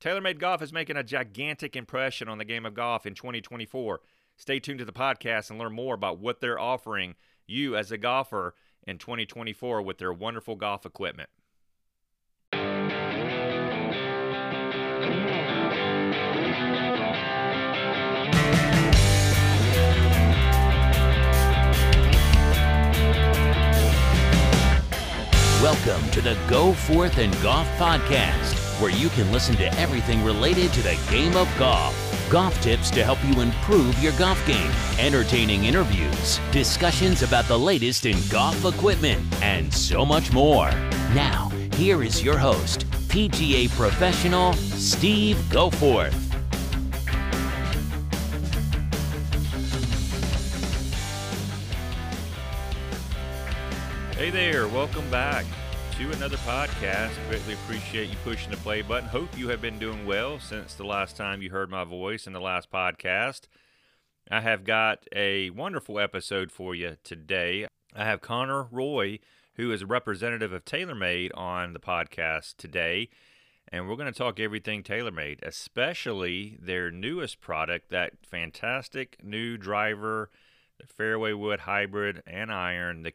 TaylorMade Golf is making a gigantic impression on the game of golf in 2024. Stay tuned to the podcast and learn more about what they're offering you as a golfer in 2024 with their wonderful golf equipment. Welcome to the Go Forth and Golf Podcast, where you can listen to everything related to the game of golf. Golf tips to help you improve your golf game, entertaining interviews, discussions about the latest in golf equipment, and so much more. Now, here is your host, PGA professional Steve Goforth. Hey there, welcome back to another podcast. Greatly appreciate you pushing the play button. Hope you have been doing well since the last time you heard my voice in the last podcast. I have got a wonderful episode for you today. I have Connor Roy, who is a representative of TaylorMade, on the podcast today. And we're going to talk everything TaylorMade, especially their newest product, that fantastic new driver, the Fairway Wood Hybrid and Iron, the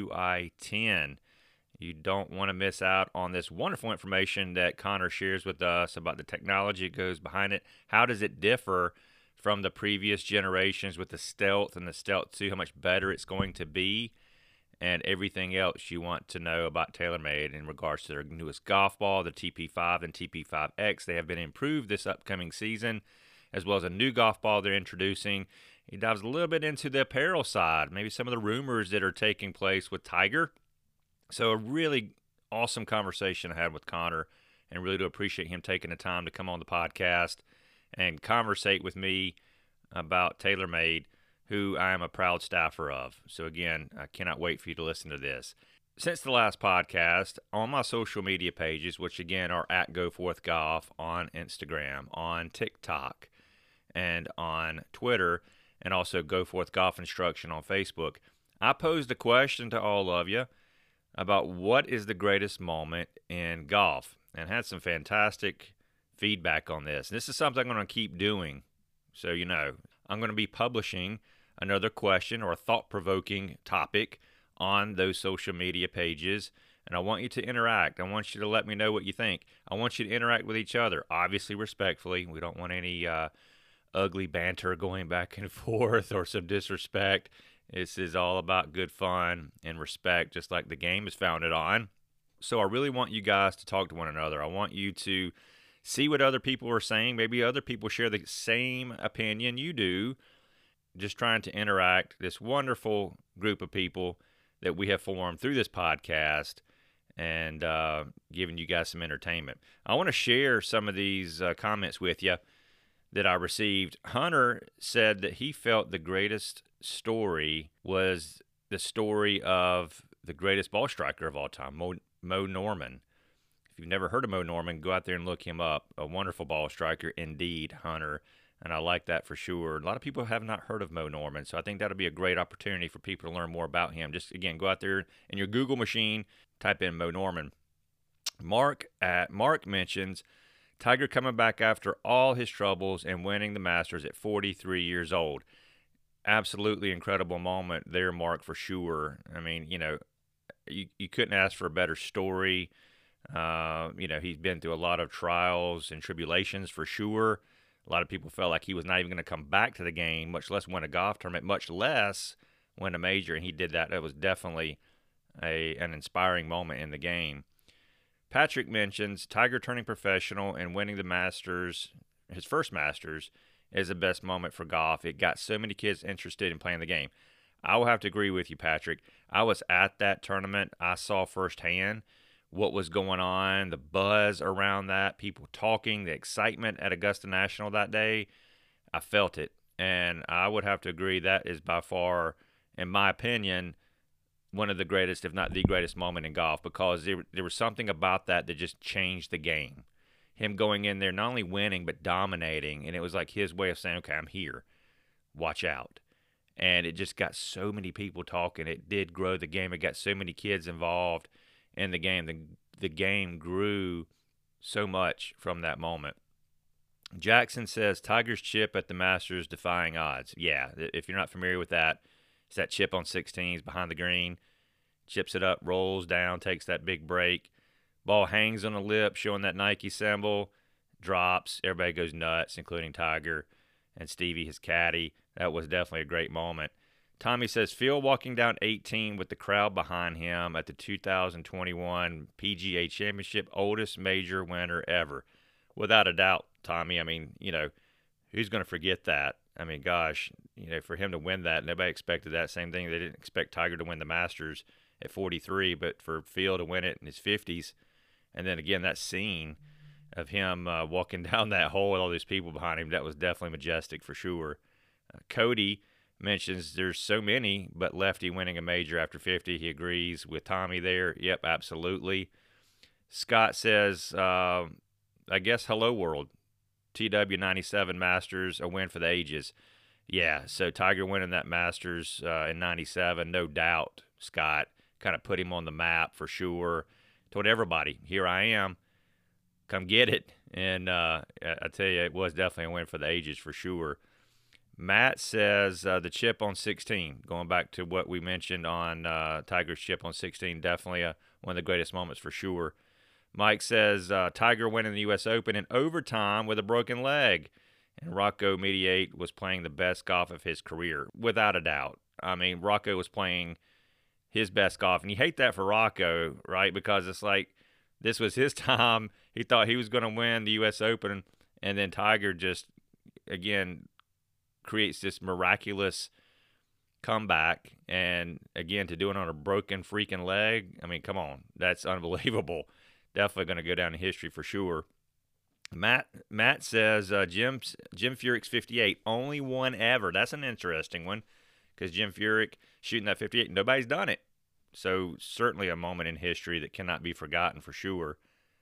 QI10. You don't want to miss out on this wonderful information that Connor shares with us about the technology that goes behind it. How does it differ from the previous generations with the Stealth and the Stealth 2, how much better it's going to be, and everything else you want to know about TaylorMade in regards to their newest golf ball, the TP5 and TP5X. They have been improved this upcoming season, as well as a new golf ball they're introducing. He dives a little bit into the apparel side, maybe some of the rumors that are taking place with Tiger. So a really awesome conversation I had with Connor, and really do appreciate him taking the time to come on the podcast and conversate with me about TaylorMade, who I am a proud staffer of. So again, I cannot wait for you to listen to this. Since the last podcast, on my social media pages, which again are at GoForthGolf on Instagram, on TikTok, and on Twitter, and also Go Forth Golf Instruction on Facebook, I posed a question to all of you about what is the greatest moment in golf, and had some fantastic feedback on this. And this is something I'm going to keep doing, so you know. I'm going to be publishing another question or a thought-provoking topic on those social media pages, and I want you to interact. I want you to let me know what you think. I want you to interact with each other, obviously respectfully. We don't want any ugly banter going back and forth or some disrespect. This is all about good fun and respect, just like the game is founded on. So I really want you guys to talk to one another. I want you to see what other people are saying. Maybe other people share the same opinion you do. Just trying to interact, this wonderful group of people that we have formed through this podcast, and giving you guys some entertainment. I want to share some of these comments with you that I received. Hunter said that he felt the greatest story was the story of the greatest ball striker of all time, Mo Norman. If you've never heard of Mo Norman, go out there and look him up. A wonderful ball striker indeed, Hunter, and I like that for sure. A lot of people have not heard of Mo Norman, so I think that'll be a great opportunity for people to learn more about him. Just, again, go out there in your Google machine, type in Mo Norman. Mark mentions Tiger coming back after all his troubles and winning the Masters at 43 years old. Absolutely incredible moment there, Mark, for sure. I mean, you know, you couldn't ask for a better story. You know, he's been through a lot of trials and tribulations for sure. A lot of people felt like he was not even going to come back to the game, much less win a golf tournament, much less win a major, and he did that. That was definitely an inspiring moment in the game. Patrick mentions Tiger turning professional and winning the Masters, his first Masters, is the best moment for golf. It got so many kids interested in playing the game. I will have to agree with you, Patrick. I was at that tournament. I saw firsthand what was going on, the buzz around that, people talking, the excitement at Augusta National that day. I felt it, and I would have to agree that is by far, in my opinion, one of the greatest, if not the greatest moment in golf, because there was something about that just changed the game. Him going in there, not only winning, but dominating, and it was like his way of saying, okay, I'm here. Watch out. And it just got so many people talking. It did grow the game. It got so many kids involved in the game. The game grew so much from that moment. Jackson says Tiger's chip at the Masters defying odds. Yeah, if you're not familiar with that, it's that chip on 16s behind the green. Chips it up, rolls down, takes that big break. Ball hangs on the lip, showing that Nike symbol. Drops. Everybody goes nuts, including Tiger and Stevie, his caddy. That was definitely a great moment. Tommy says Phil walking down 18 with the crowd behind him at the 2021 PGA Championship, oldest major winner ever. Without a doubt, Tommy. I mean, who's going to forget that? I mean, gosh, for him to win that, nobody expected that. Same thing, they didn't expect Tiger to win the Masters at 43, but for Phil to win it in his 50s, and then again, that scene of him walking down that hole with all these people behind him, that was definitely majestic for sure. Cody mentions there's so many, but lefty winning a major after 50. He agrees with Tommy there. Yep, absolutely. Scott says, I guess hello world. TW97 Masters, a win for the ages. Yeah, so Tiger winning that Masters in 97, no doubt, Scott. Kind of put him on the map for sure. Told everybody, here I am. Come get it. And I tell you, it was definitely a win for the ages for sure. Matt says the chip on 16, going back to what we mentioned on Tiger's chip on 16, definitely one of the greatest moments for sure. Mike says Tiger winning the U.S. Open in overtime with a broken leg. And Rocco Mediate was playing the best golf of his career, without a doubt. I mean, Rocco was playing his best golf. And you hate that for Rocco, right? Because it's like this was his time. He thought he was going to win the U.S. Open. And then Tiger just, again, creates this miraculous comeback. And, again, to do it on a broken freaking leg, I mean, come on. That's unbelievable. Definitely going to go down in history for sure. Matt says Jim Furyk's 58, only one ever. That's an interesting one because Jim Furyk shooting that 58, nobody's done it. So certainly a moment in history that cannot be forgotten for sure.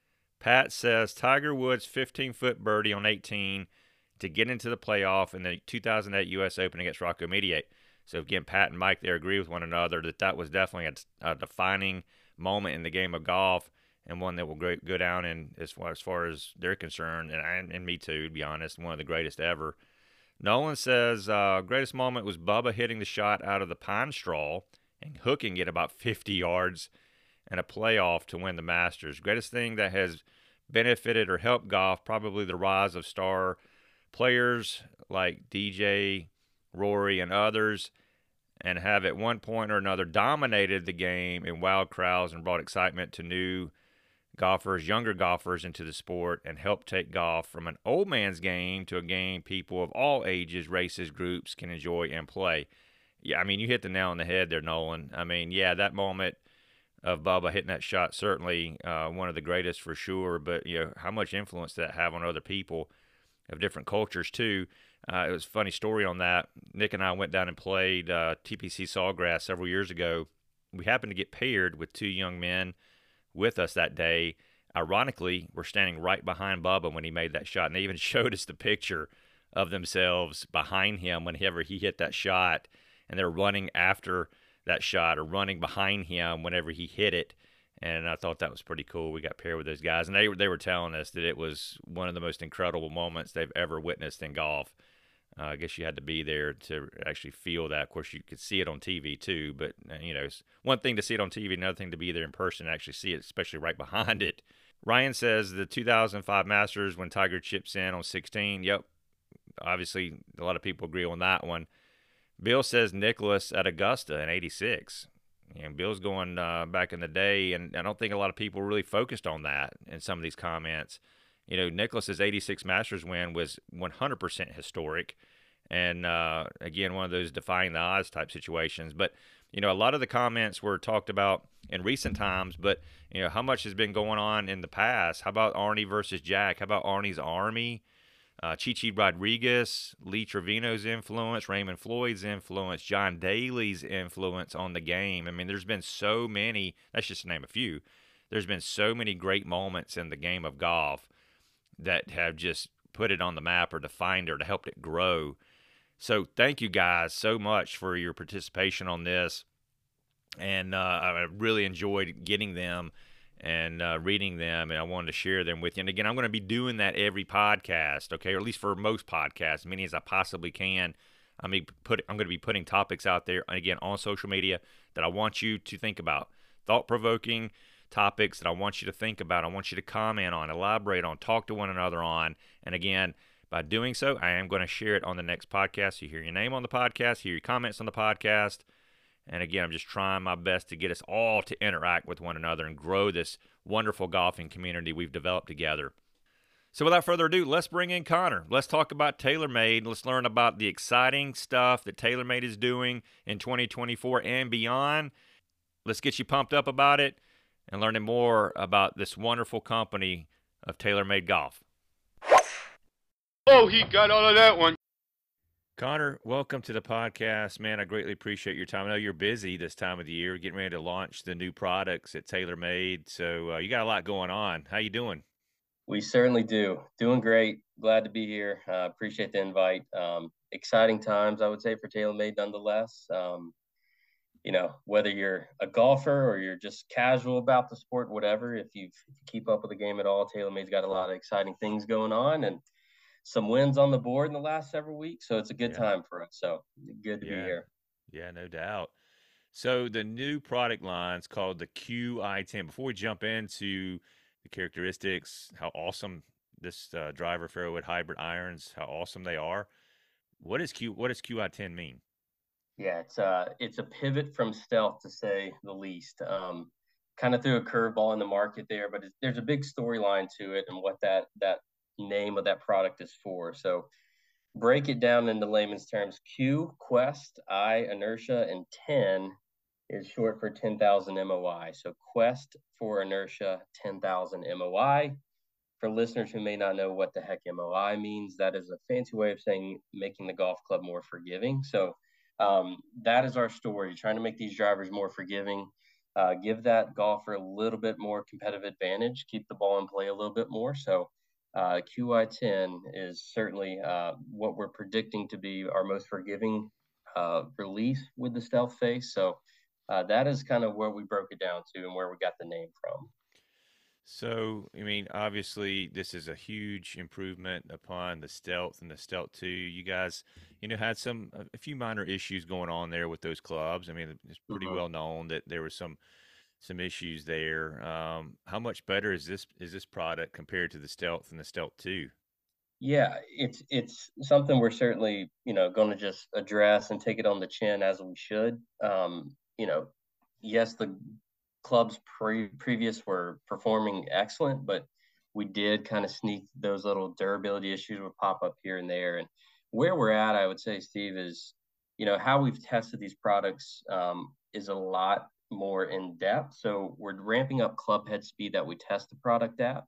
Pat says Tiger Woods' 15-foot birdie on 18 to get into the playoff in the 2008 U.S. Open against Rocco Mediate. So again, Pat and Mike there agree with one another that was definitely a defining moment in the game of golf. And one that will go down in as far as they're concerned, and me too, to be honest, one of the greatest ever. Nolan says greatest moment was Bubba hitting the shot out of the pine straw and hooking it about 50 yards in a playoff to win the Masters. Greatest thing that has benefited or helped golf, probably the rise of star players like DJ, Rory, and others, and have at one point or another dominated the game in wild crowds and brought excitement to new golfers, younger golfers into the sport, and help take golf from an old man's game to a game people of all ages, races, groups can enjoy and play. Yeah, I mean, you hit the nail on the head there, Nolan. I mean, yeah, that moment of Bubba hitting that shot, certainly one of the greatest for sure, but, how much influence did that have on other people of different cultures, too? It was a funny story on that. Nick and I went down and played TPC Sawgrass several years ago. We happened to get paired with two young men with us that day. Ironically, we're standing right behind Bubba when he made that shot, and they even showed us the picture of themselves behind him whenever he hit that shot, and they're running after that shot or running behind him whenever he hit it. And I thought that was pretty cool. We got paired with those guys, and they were telling us that it was one of the most incredible moments they've ever witnessed in golf. I guess you had to be there to actually feel that. Of course, you could see it on TV too, but, it's one thing to see it on TV, another thing to be there in person and actually see it, especially right behind it. Ryan says the 2005 Masters when Tiger chips in on 16. Yep, obviously a lot of people agree on that one. Bill says Nicklaus at Augusta in 86. And Bill's going back in the day, and I don't think a lot of people really focused on that in some of these comments. Nicklaus's 86 Masters win was 100% historic. And, again, one of those defying the odds type situations. But, a lot of the comments were talked about in recent times, but, how much has been going on in the past? How about Arnie versus Jack? How about Arnie's Army? Chichi Rodriguez, Lee Trevino's influence, Raymond Floyd's influence, John Daly's influence on the game. I mean, there's been so many, that's just to name a few, there's been so many great moments in the game of golf that have just put it on the map or defined it or helped it grow. So thank you guys so much for your participation on this. And I really enjoyed getting them. and reading them, and I wanted to share them with you. And again, I'm going to be doing that every podcast, okay, or at least for most podcasts, as many as I possibly can. I'm going to be putting topics out there, again, on social media that I want you to think about, thought-provoking topics that I want you to think about. I want you to comment on, elaborate on, talk to one another on. And again, by doing so, I am going to share it on the next podcast. You hear your name on the podcast, hear your comments on the podcast. And again, I'm just trying my best to get us all to interact with one another and grow this wonderful golfing community we've developed together. So without further ado, let's bring in Connor. Let's talk about TaylorMade. Let's learn about the exciting stuff that TaylorMade is doing in 2024 and beyond. Let's get you pumped up about it and learning more about this wonderful company of TaylorMade Golf. Oh, he got all of that one. Connor, welcome to the podcast, man. I greatly appreciate your time. I know you're busy this time of the year, getting ready to launch the new products at TaylorMade. So you got a lot going on. How you doing? We certainly do. Doing great. Glad to be here. Appreciate the invite. Exciting times, I would say, for TaylorMade nonetheless. Whether you're a golfer or you're just casual about the sport, whatever, if you keep up with the game at all, TaylorMade's got a lot of exciting things going on and some wins on the board in the last several weeks. So it's a good time for us. So good to be here. Yeah, no doubt. So the new product line's called the QI10. Before we jump into the characteristics, how awesome this driver fairway hybrid irons, how awesome they are. What does QI10 mean? Yeah, it's a pivot from stealth, to say the least. Kind of threw a curveball in the market there, but there's a big storyline to it and what that name of that product is for. So break it down into layman's terms. Q, Quest, I, inertia, and 10 is short for 10,000 MOI. So Quest for inertia, 10,000 MOI. For listeners who may not know what the heck MOI means, that is a fancy way of saying making the golf club more forgiving. So that is our story, trying to make these drivers more forgiving, give that golfer a little bit more competitive advantage, keep the ball in play a little bit more. So QI10 is certainly what we're predicting to be our most forgiving release with the stealth face. So that is kind of where we broke it down to and where we got the name from. So, I mean, obviously, this is a huge improvement upon the Stealth and the Stealth 2. You guys, had a few minor issues going on there with those clubs. I mean, it's pretty well known that there were some issues there. How much better is this product compared to the Stealth and the Stealth 2? Yeah, it's something we're certainly, going to just address and take it on the chin as we should. Yes, the clubs previous were performing excellent, but we did kind of sneak those little durability issues would pop up here and there. And where we're at, I would say, Steve, is, how we've tested these products is a lot more in depth. So we're ramping up club head speed that we test the product at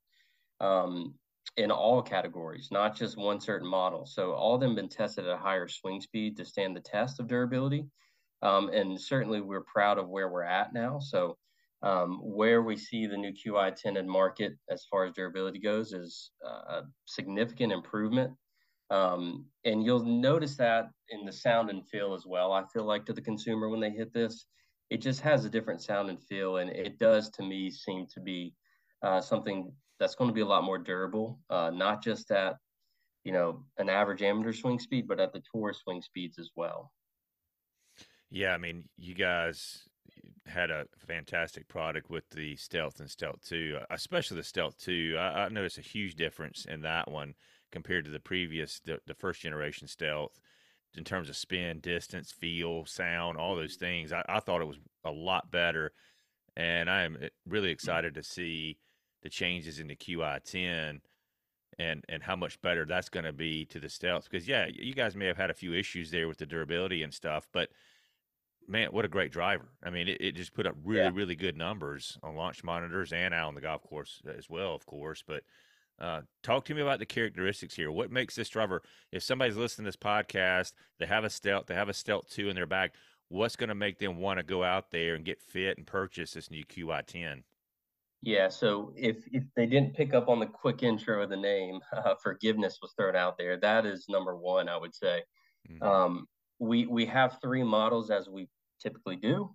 in all categories, not just one certain model. So all of them been tested at a higher swing speed to stand the test of durability. And certainly we're proud of where we're at now. So where we see the new QI10 in market as far as durability goes is a significant improvement. And you'll notice that in the sound and feel as well. I feel like to the consumer when they hit this, it just has a different sound and feel. And it does, to me, seem to be something that's going to be a lot more durable, not just at, an average amateur swing speed, but at the tour swing speeds as well. Yeah, I mean, you guys had a fantastic product with the Stealth and Stealth 2, especially the Stealth 2. I noticed a huge difference in that one compared to the first generation Stealth in terms of spin, distance, feel, sound, all those things. I thought it was a lot better, and I am really excited to see the changes in the QI10 and how much better that's going to be to the Stealth. Because, yeah, you guys may have had a few issues there with the durability and stuff, but man, what a great driver. I mean, it just put up really good numbers on launch monitors and out on the golf course as well, of course. But talk to me about the characteristics here. What makes this driver, if somebody's listening to this podcast, they have a Stealth 2 in their bag, what's going to make them want to go out there and get fit and purchase this new QI10? Yeah, so if they didn't pick up on the quick intro of the name, forgiveness was thrown out there. That is number one, I would say. Mm-hmm. We have three models as we typically do.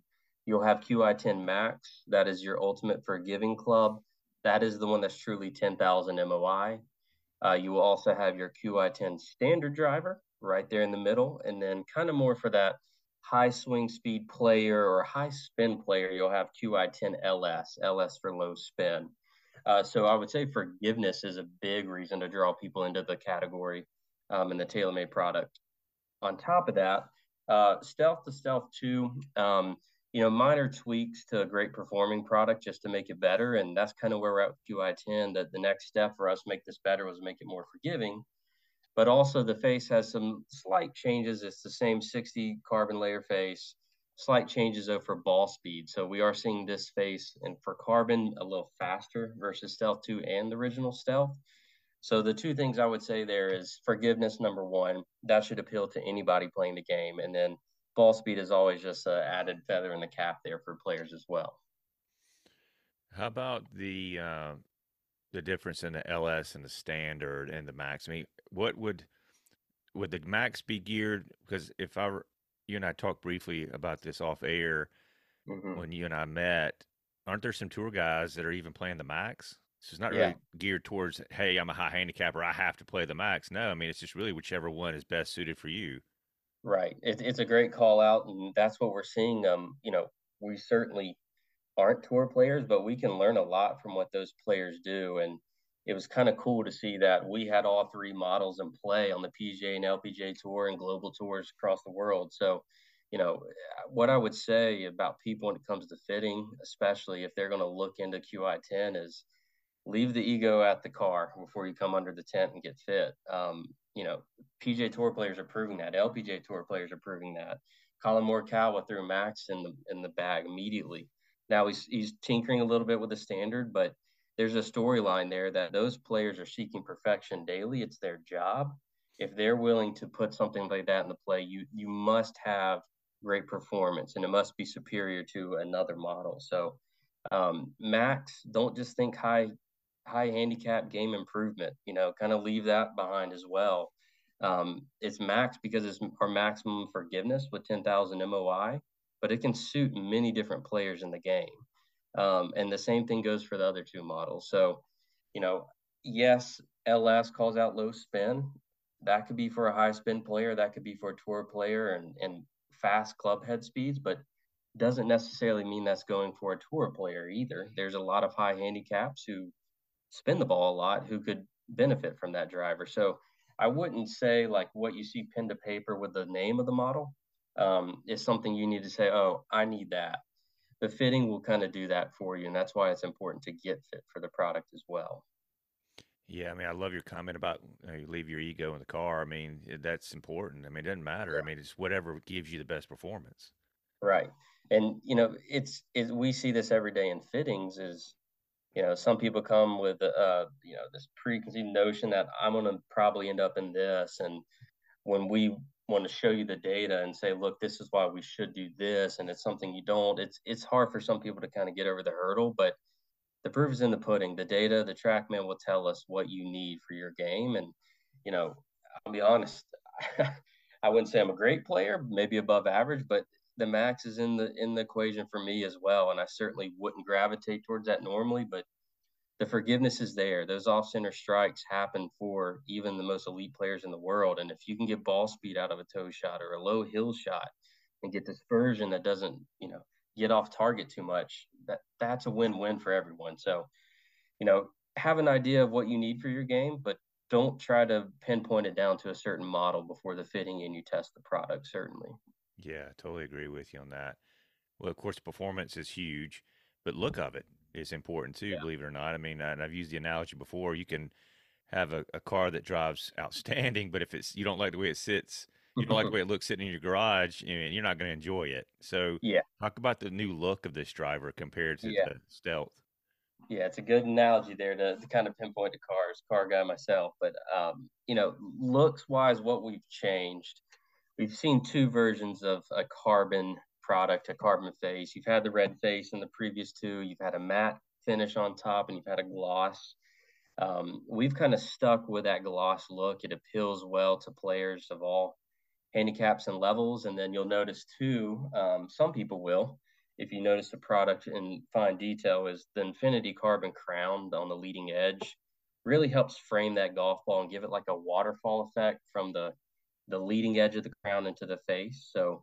You'll have QI10 Max. That is your ultimate forgiving club. That is the one that's truly 10,000 MOI. You will also have your QI10 standard driver right there in the middle. And then kind of more for that high swing speed player or high spin player, you'll have QI10 LS, LS for low spin. So I would say forgiveness is a big reason to draw people into the category in the TaylorMade product. On top of that, Stealth to Stealth 2, minor tweaks to a great performing product just to make it better. And that's kind of where we're at with QI10. That the next step for us to make this better was make it more forgiving. But also the face has some slight changes. It's the same 60 carbon layer face, slight changes though for ball speed. So we are seeing this face and for carbon a little faster versus Stealth 2 and the original Stealth. So the two things I would say there is forgiveness, number one, that should appeal to anybody playing the game. And then ball speed is always just an added feather in the cap there for players as well. How about the difference in the LS and the standard and the max? I mean, what would the max be geared? Because if I were, you and I talked briefly about this off air when you and I met, aren't there some tour guys that are even playing the max? So it's not really geared towards, hey, I'm a high handicapper, I have to play the max. No, I mean, it's just really whichever one is best suited for you. Right. It's a great call out, and that's what we're seeing. We certainly aren't tour players, but we can learn a lot from what those players do. And it was kind of cool to see that we had all three models in play on the PGA and LPGA tour and global tours across the world. So, what I would say about people when it comes to fitting, especially if they're going to look into QI10, is leave the ego at the car before you come under the tent and get fit. PGA Tour players are proving that. LPGA Tour players are proving that. Colin Morikawa threw Max in the bag immediately. Now he's tinkering a little bit with the standard, but there's a storyline there that those players are seeking perfection daily. It's their job. If they're willing to put something like that in the play, you must have great performance, and it must be superior to another model. So Max, don't just think high handicap game improvement, kind of leave that behind as well. It's max because it's our maximum forgiveness with 10,000 MOI, but it can suit many different players in the game. And the same thing goes for the other two models. So, yes, LS calls out low spin. That could be for a high spin player. That could be for a tour player and fast club head speeds, but doesn't necessarily mean that's going for a tour player either. There's a lot of high handicaps who spin the ball a lot who could benefit from that driver. So I wouldn't say like what you see pen to paper with the name of the model is something you need to say, oh, I need that. The fitting will kind of do that for you. And that's why it's important to get fit for the product as well. Yeah, I mean, I love your comment about you leave your ego in the car. I mean, that's important. I mean, it doesn't matter. Yeah. I mean, it's whatever gives you the best performance. Right. And, we see this every day in fittings is, some people come with, this preconceived notion that I'm going to probably end up in this. And when we want to show you the data and say, look, this is why we should do this, and it's something you don't, it's hard for some people to kind of get over the hurdle, but the proof is in the pudding. The data, the TrackMan will tell us what you need for your game. And, I'll be honest, I wouldn't say I'm a great player, maybe above average, but the max is in the equation for me as well. And I certainly wouldn't gravitate towards that normally, but the forgiveness is there. Those off center strikes happen for even the most elite players in the world. And if you can get ball speed out of a toe shot or a low hill shot and get dispersion that doesn't, get off target too much, that's a win-win for everyone. So, have an idea of what you need for your game, but don't try to pinpoint it down to a certain model before the fitting and you test the product, certainly. Yeah, I totally agree with you on that. Well, of course, performance is huge, but look of it is important too, yeah. Believe it or not. I mean, and I've used the analogy before. You can have a car that drives outstanding, but if you don't like the way it sits, you don't like the way it looks sitting in your garage, you're not going to enjoy it. So, yeah, talk about the new look of this driver compared to the Stealth. Yeah, it's a good analogy there to kind of pinpoint the cars. Car guy myself, but looks wise, what we've changed. We've seen two versions of a carbon product, a carbon face. You've had the red face in the previous two. You've had a matte finish on top, and you've had a gloss. We've kind of stuck with that gloss look. It appeals well to players of all handicaps and levels. And then you'll notice too, some people will, if you notice the product in fine detail, is the Infinity Carbon Crown on the leading edge really helps frame that golf ball and give it like a waterfall effect from the leading edge of the crown into the face. So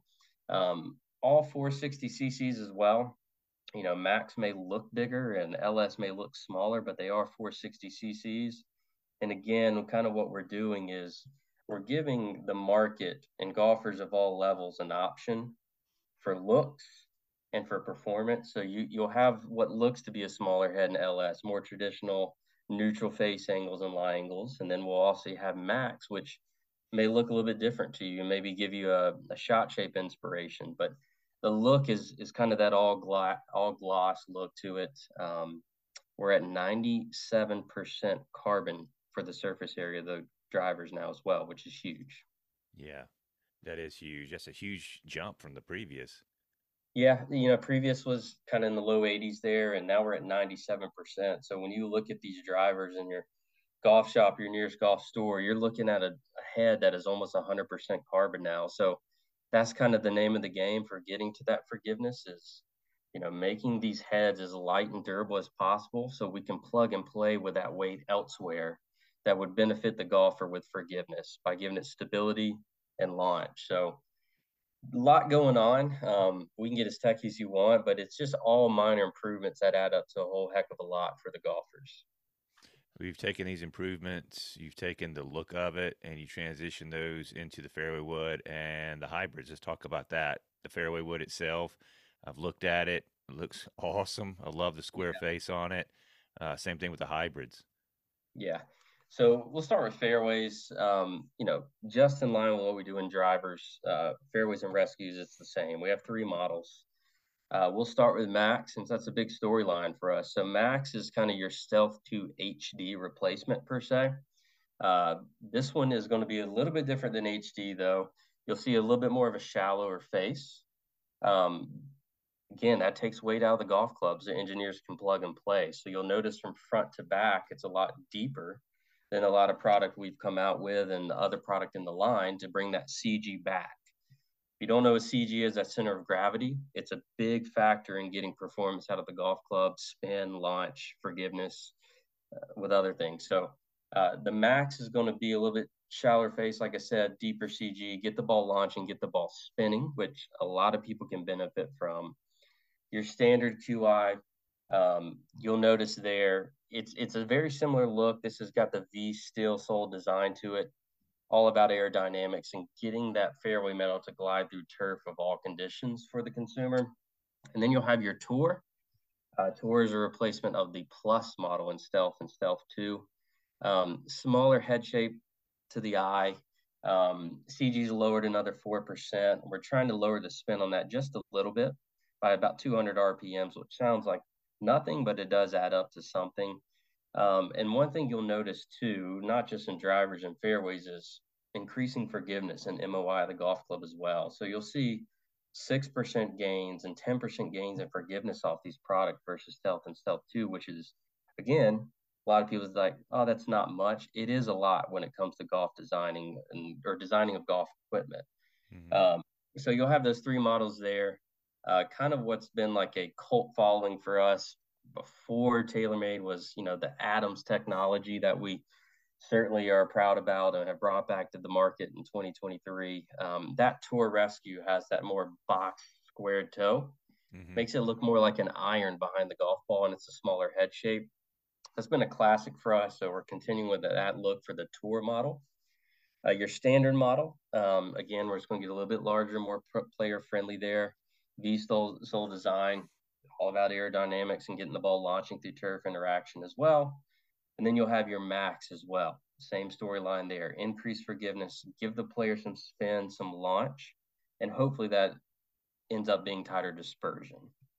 all 460 cc's as well. Max may look bigger and LS may look smaller, but they are 460 cc's. And again, kind of what we're doing is we're giving the market and golfers of all levels an option for looks and for performance. So you'll have what looks to be a smaller head in LS, more traditional neutral face angles and lie angles. And then we'll also have Max, which may look a little bit different to you, maybe give you a shot shape inspiration. But the look is kind of that all gloss look to it. We're at 97% carbon for the surface area of the drivers now as well, which is huge. Yeah, that is huge. That's a huge jump from the previous. Yeah, previous was kind of in the low 80s there, and now we're at 97%. So when you look at these drivers in your golf shop, your nearest golf store, you're looking at a head that is almost 100% carbon now. So that's kind of the name of the game for getting to that forgiveness is, making these heads as light and durable as possible so we can plug and play with that weight elsewhere that would benefit the golfer with forgiveness by giving it stability and launch. So a lot going on. We can get as techy as you want, but it's just all minor improvements that add up to a whole heck of a lot for the golfers. We've taken these improvements, you've taken the look of it, and you transition those into the fairway wood and the hybrids. Let's talk about that. The fairway wood itself, I've looked at it. It looks awesome. I love the square face on it. Same thing with the hybrids. Yeah. So we'll start with fairways. Just in line with what we do in drivers, fairways and rescues, it's the same. We have three models. We'll start with Max since that's a big storyline for us. So Max is kind of your Stealth 2 HD replacement per se. This one is going to be a little bit different than HD though. You'll see a little bit more of a shallower face. Again, that takes weight out of the golf clubs that engineers can plug and play. So you'll notice from front to back, it's a lot deeper than a lot of product we've come out with and the other product in the line to bring that CG back. If you don't know what CG is, that center of gravity, it's a big factor in getting performance out of the golf club, spin, launch, forgiveness, with other things. So the Max is going to be a little bit shallower face, like I said, deeper CG, get the ball launching, get the ball spinning, which a lot of people can benefit from. Your standard QI, you'll notice there, it's a very similar look. This has got the V steel sole design to it, all about aerodynamics and getting that fairway metal to glide through turf of all conditions for the consumer. And then you'll have your Tour. Tour is a replacement of the Plus model in Stealth and Stealth 2. Smaller head shape to the eye. CG's lowered another 4%. We're trying to lower the spin on that just a little bit by about 200 RPMs, which sounds like nothing, but it does add up to something. And one thing you'll notice too, not just in drivers and fairways, is increasing forgiveness and MOI of the golf club as well. So you'll see 6% gains and 10% gains in forgiveness off these products versus Stealth and Stealth 2, which is, again, a lot of people's like, oh, that's not much. It is a lot when it comes to golf designing or designing of golf equipment. Mm-hmm. So you'll have those three models there. Kind of what's been like a cult following for us before TaylorMade was, the Adams technology that we certainly are proud about and have brought back to the market in 2023. That Tour Rescue has that more box squared toe, makes it look more like an iron behind the golf ball, and it's a smaller head shape. That's been a classic for us, so we're continuing with that look for the Tour model. Your standard model, again, we're just going to get a little bit larger, more player friendly there. V-sole design, all about aerodynamics and getting the ball launching through turf interaction as well. And then you'll have your Max as well. Same storyline there. Increase forgiveness, give the player some spin, some launch, and hopefully that ends up being tighter dispersion.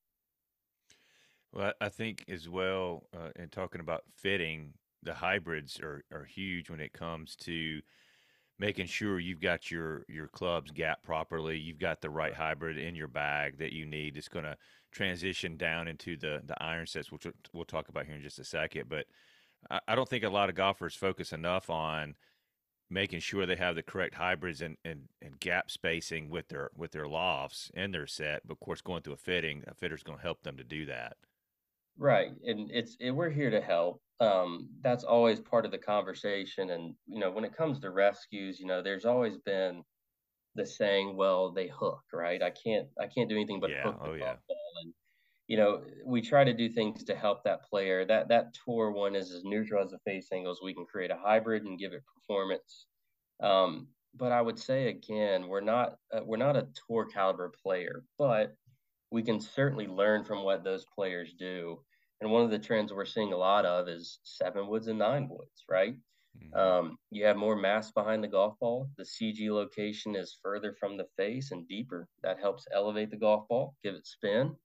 Well, I think as well, in talking about fitting, the hybrids are huge when it comes to making sure you've got your clubs gapped properly. You've got the right hybrid in your bag that you need. It's going to transition down into the iron sets, which we'll talk about here in just a second. But I don't think a lot of golfers focus enough on making sure they have the correct hybrids and gap spacing with their lofts in their set. But of course, going through a fitter's going to help them to do that. Right. And we're here to help. That's always part of the conversation. And, when it comes to rescues, there's always been the saying, well, they hook, right? I can't do anything but hook the golf ball. And, we try to do things to help that player. That tour one is as neutral as the face angles. We can create a hybrid and give it performance. But I would say again, we're not a tour caliber player, but we can certainly learn from what those players do. And one of the trends we're seeing a lot of is 7 woods and 9 woods, right? You have more mass behind the golf ball. The CG location is further from the face and deeper. That helps elevate the golf ball, give it spin.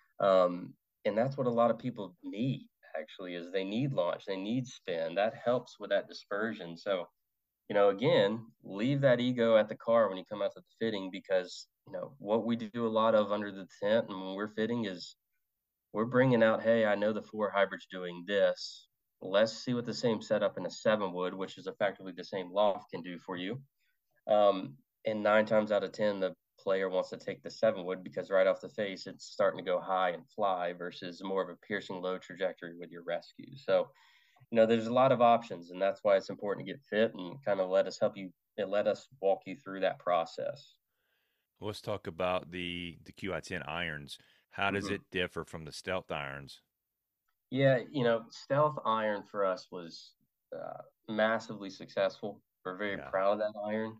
And that's what a lot of people need, actually, is they need launch, they need spin. That helps with that dispersion. So, again, leave that ego at the car when you come out to the fitting, because, what we do a lot of under the tent and when we're fitting is we're bringing out, hey, I know the 4 hybrid's doing this. Let's see what the same setup in a 7 wood, which is effectively the same loft, can do for you. And 9 times out of 10, the player wants to take the 7 wood because right off the face, it's starting to go high and fly versus more of a piercing low trajectory with your rescue. So, there's a lot of options, and that's why it's important to get fit and kind of let us walk you through that process. Let's talk about the QI10 irons. How does it differ from the Stealth irons? Yeah, Stealth iron for us was massively successful. We're very proud of that iron.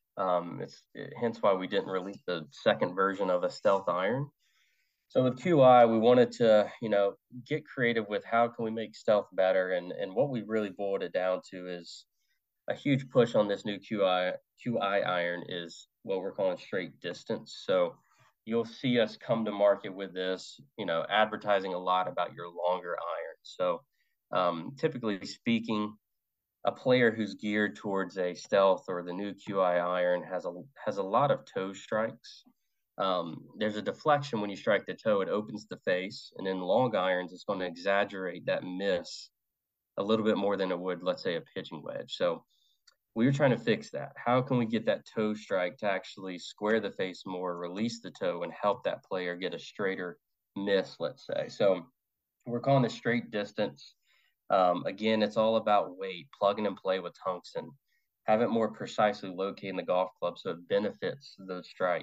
Hence why we didn't release the second version of a Stealth iron. So with QI, we wanted to, get creative with how can we make Stealth better. And what we really boiled it down to is a huge push on this new QI iron is what we're calling straight distance. So you'll see us come to market with this, advertising a lot about your longer iron. So typically speaking, a player who's geared towards a Stealth or the new QI iron has a lot of toe strikes. There's a deflection when you strike the toe, it opens the face, and in long irons, it's going to exaggerate that miss a little bit more than it would, let's say, a pitching wedge. So we were trying to fix that. How can we get that toe strike to actually square the face more, release the toe, and help that player get a straighter miss, let's say? So we're calling this straight distance. Again, it's all about weight, plug and play with tungsten, have it more precisely located in the golf club so it benefits the strike.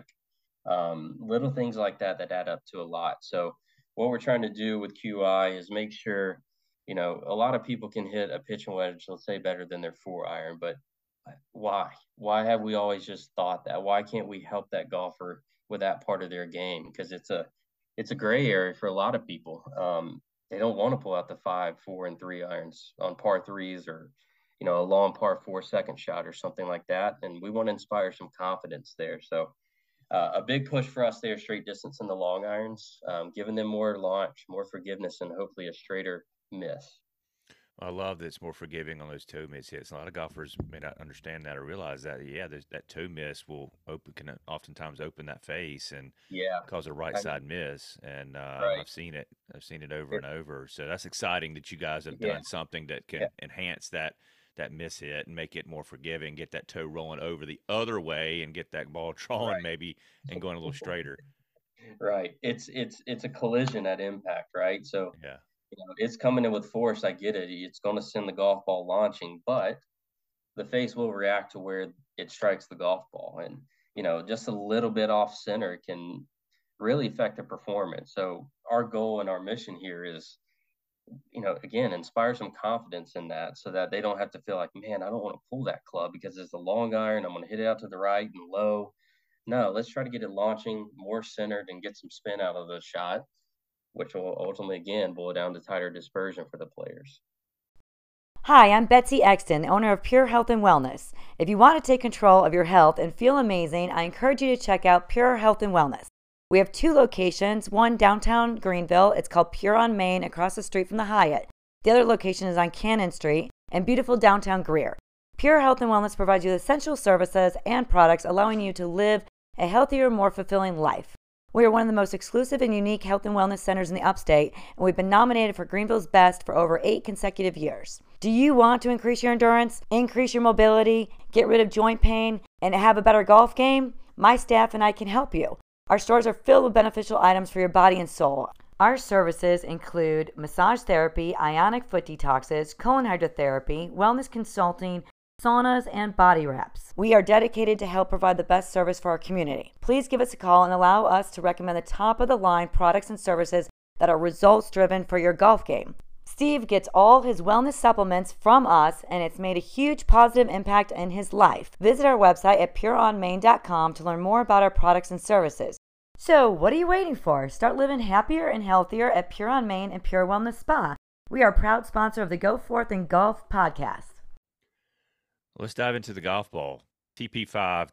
Little things like that add up to a lot. So what we're trying to do with QI is make sure, a lot of people can hit a pitching wedge, let's say, better than their 4 iron, but why? Why have we always just thought that? Why can't we help that golfer with that part of their game? Because it's a gray area for a lot of people. They don't want to pull out the 5, 4, and 3 irons on par 3s or, a long par 4 second shot or something like that. And we want to inspire some confidence there. So a big push for us there, straight distance in the long irons, giving them more launch, more forgiveness, and hopefully a straighter miss. I love that it's more forgiving on those toe miss hits. A lot of golfers may not understand that or realize that. Yeah, that toe miss can oftentimes open that face and cause a right side miss. And I've seen it. I've seen it over and over. So that's exciting that you guys have done something that can enhance that miss hit and make it more forgiving. Get that toe rolling over the other way and get that ball drawing maybe and going a little straighter. Right. It's a collision at impact, right? So it's coming in with force. I get it. It's going to send the golf ball launching, but the face will react to where it strikes the golf ball. And, just a little bit off center can really affect the performance. So our goal and our mission here is, again, inspire some confidence in that so that they don't have to feel like, man, I don't want to pull that club because it's a long iron. I'm going to hit it out to the right and low. No, let's try to get it launching more centered and get some spin out of the shot, which will ultimately, again, boil down to tighter dispersion for the players. Hi, I'm Betsy Exton, owner of Pure Health and Wellness. If you want to take control of your health and feel amazing, I encourage you to check out Pure Health and Wellness. We have 2 locations, one downtown Greenville. It's called Pure on Main, across the street from the Hyatt. The other location is on Cannon Street in beautiful downtown Greer. Pure Health and Wellness provides you essential services and products allowing you to live a healthier, more fulfilling life. We are one of the most exclusive and unique health and wellness centers in the upstate, and we've been nominated for Greenville's Best for over 8 consecutive years. Do you want to increase your endurance, increase your mobility, get rid of joint pain, and have a better golf game? My staff and I can help you. Our stores are filled with beneficial items for your body and soul. Our services include massage therapy, ionic foot detoxes, colon hydrotherapy, wellness consulting, saunas, and body wraps. We are dedicated to help provide the best service for our community. Please give us a call and allow us to recommend the top-of-the-line products and services that are results-driven for your golf game. Steve gets all his wellness supplements from us, and it's made a huge positive impact in his life. Visit our website at pureonmaine.com to learn more about our products and services. So, what are you waiting for? Start living happier and healthier at Pure on Main and Pure Wellness Spa. We are a proud sponsor of the Go Forth and Golf podcast. Let's dive into the golf ball. TP5,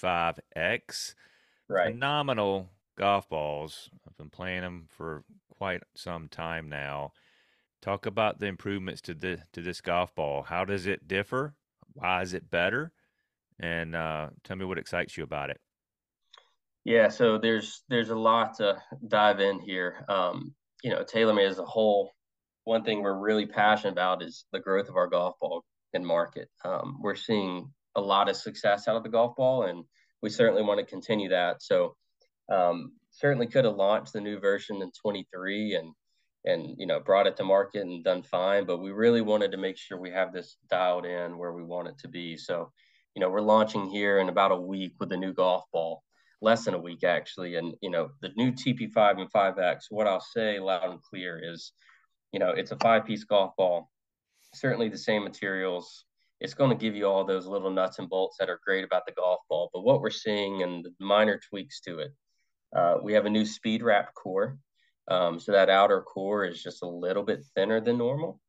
TP5X. Right. Phenomenal golf balls. I've been playing them for quite some time now. Talk about the improvements to this golf ball. How does it differ? Why is it better? And tell me what excites you about it. Yeah, so there's a lot to dive in here. TaylorMade as a whole, one thing we're really passionate about is the growth of our golf ball and market. We're seeing a lot of success out of the golf ball, and we certainly want to continue that. So certainly could have launched the new version in 23 and brought it to market and done fine, but we really wanted to make sure we have this dialed in where we want it to be. So we're launching here in about a week with the new golf ball, less than a week actually. And the new TP5 and 5X, what I'll say loud and clear is it's a 5-piece golf ball, certainly the same materials. It's going to give you all those little nuts and bolts that are great about the golf ball. But what we're seeing and the minor tweaks to it, we have a new speed wrap core. So that outer core is just a little bit thinner than normal,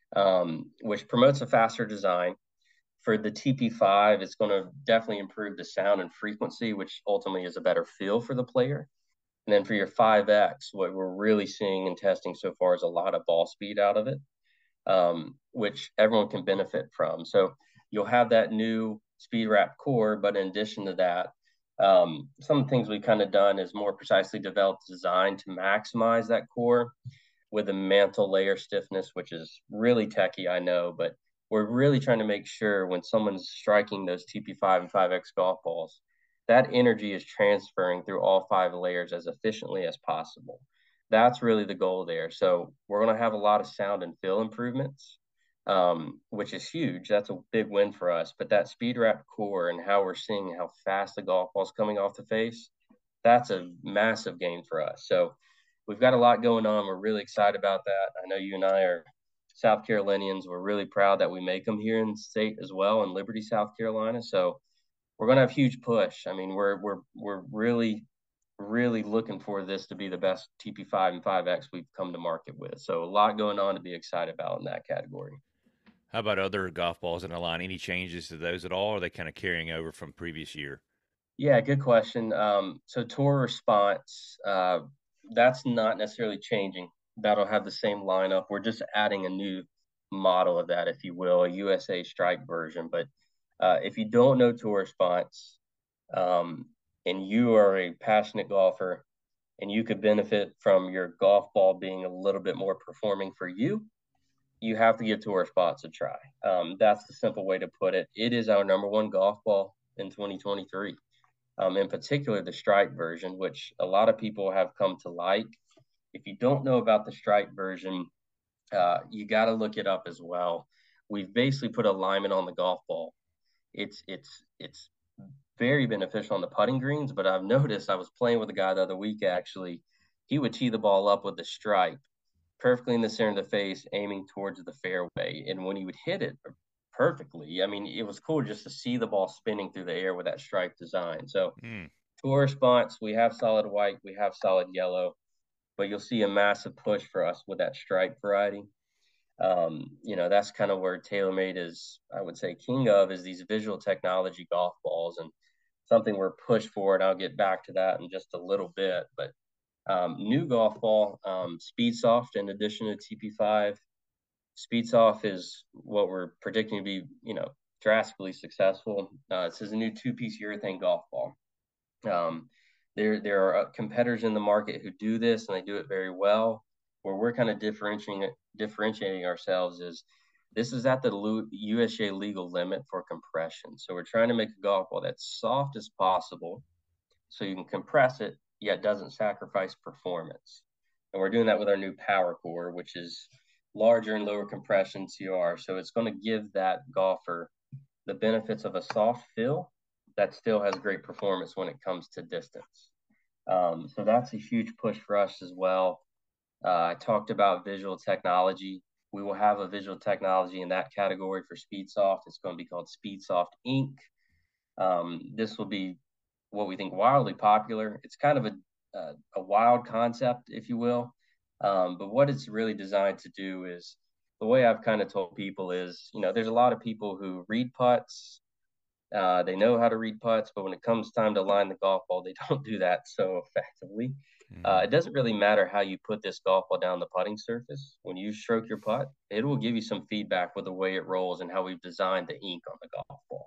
which promotes a faster design. For the TP5, it's going to definitely improve the sound and frequency, which ultimately is a better feel for the player. And then for your 5X, what we're really seeing and testing so far is a lot of ball speed out of it, which everyone can benefit from. So you'll have that new speed wrap core, but in addition to that, some of the things we've kind of done is more precisely developed design to maximize that core with a mantle layer stiffness, which is really techy, I know, but we're really trying to make sure when someone's striking those TP5 and 5X golf balls, that energy is transferring through all 5 layers as efficiently as possible. That's really the goal there. So we're going to have a lot of sound and feel improvements, which is huge. That's a big win for us. But that speed wrap core and how we're seeing how fast the golf ball's coming off the face, that's a massive gain for us. So we've got a lot going on. We're really excited about that. I know you and I are South Carolinians. We're really proud that we make them here in the state as well, in Liberty, South Carolina. So we're going to have a huge push. I mean, we're really looking for this to be the best TP5 and 5X we've come to market with. So a lot going on to be excited about in that category. How about other golf balls in the line? Any changes to those at all? Or are they kind of carrying over from previous year? Yeah, good question. So Tour Response, that's not necessarily changing. That'll have the same lineup. We're just adding a new model of that, if you will, a USA Strike version. But if you don't know Tour Response, and you are a passionate golfer and you could benefit from your golf ball being a little bit more performing for you, you have to give Tour Response a try. That's the simple way to put it. It is our number 1 golf ball in 2023. In particular, the Strike version, which a lot of people have come to like. If you don't know about the Strike version, you got to look it up as well. We've basically put alignment on the golf ball. It's very beneficial on the putting greens, but I've noticed, I was playing with a guy the other week actually, he would tee the ball up with the stripe perfectly in the center of the face, aiming towards the fairway. And when he would hit it perfectly, I mean, it was cool just to see the ball spinning through the air with that stripe design. So Tour Response, we have solid white, we have solid yellow, but you'll see a massive push for us with that stripe variety. That's kind of where TaylorMade is, I would say, king of, is these visual technology golf balls, and something we're pushed for, and I'll get back to that in just a little bit. But new golf ball, SpeedSoft in addition to TP5. SpeedSoft is what we're predicting to be, drastically successful. This is a new 2-piece urethane golf ball. There are competitors in the market who do this, and they do it very well. Where we're kind of differentiating ourselves is this is at the USGA legal limit for compression. So we're trying to make a golf ball that's soft as possible, so you can compress it, yet doesn't sacrifice performance. And we're doing that with our new Power Core, which is larger and lower compression CR. So it's going to give that golfer the benefits of a soft feel that still has great performance when it comes to distance. So that's a huge push for us as well. I talked about visual technology. We will have a visual technology in that category for SpeedSoft. It's going to be called SpeedSoft Ink. This will be what we think wildly popular. It's kind of a wild concept, if you will. But what it's really designed to do is the way I've kind of told people is, there's a lot of people who read putts. They know how to read putts, but when it comes time to line the golf ball, they don't do that so effectively. It doesn't really matter how you put this golf ball down the putting surface. When you stroke your putt, it will give you some feedback with the way it rolls and how we've designed the ink on the golf ball.